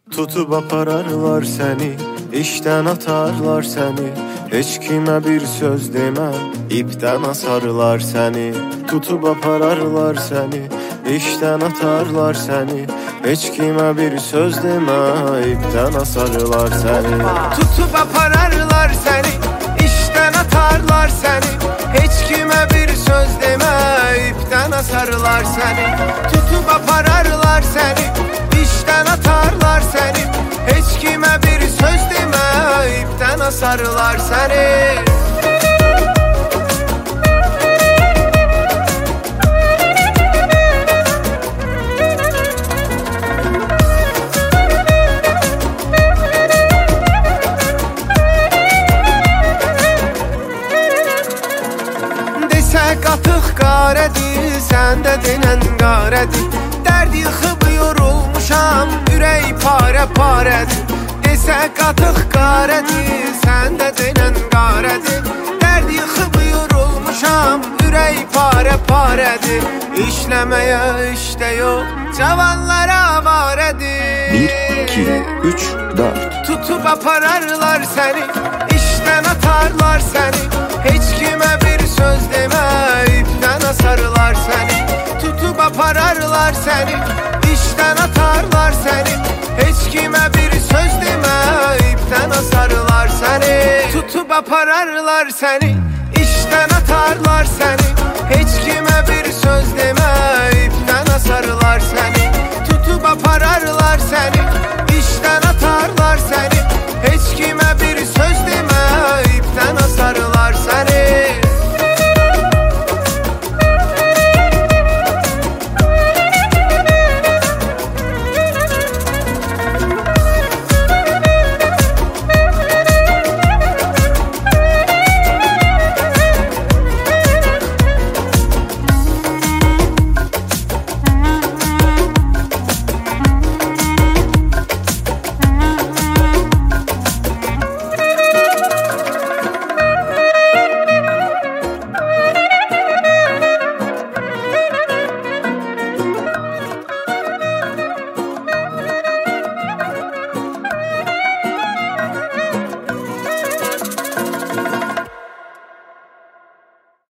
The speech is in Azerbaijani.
Tutub apararlar səni, işdən atarlar səni. Heç kimə bir söz deməm, ipdən asarlar səni. Tutub apararlar səni, işdən atarlar səni. Heç kimə bir söz demə, ipdən asarlar səni. Tutub apararlar səni, işdən atarlar səni. Heç kimə bir söz demə, ipdən asarlar səni. Tutub apararlar səni, işdən atarlar səni. Heç kimə bir söz demə, ipdən asarlar səni. Desə qatıq qarədir, sən də denən qarədir. Dərd yıxıb yorulmuşam, ürək parə-parədir. Desə qatıq qarədir, sən də denən qarədir. Dərd yıxıb yorulmuşam, ürək parə-parədir. İşləməyə işdə yox, cavanlara avarədir. 1, 2, 3, 4. Tutub apararlar səni, işdən atarlar səni. Heç kimə bir söz demə, ipdən asarlar səni. Tutub apararlar səni, işdən atarlar səni. Heç kimə bir söz demə, ipdən asarlar səni. Tutub apararlar səni, işdən atarlar səni. Heç kimə bir söz demə, ipdən asarlar səni.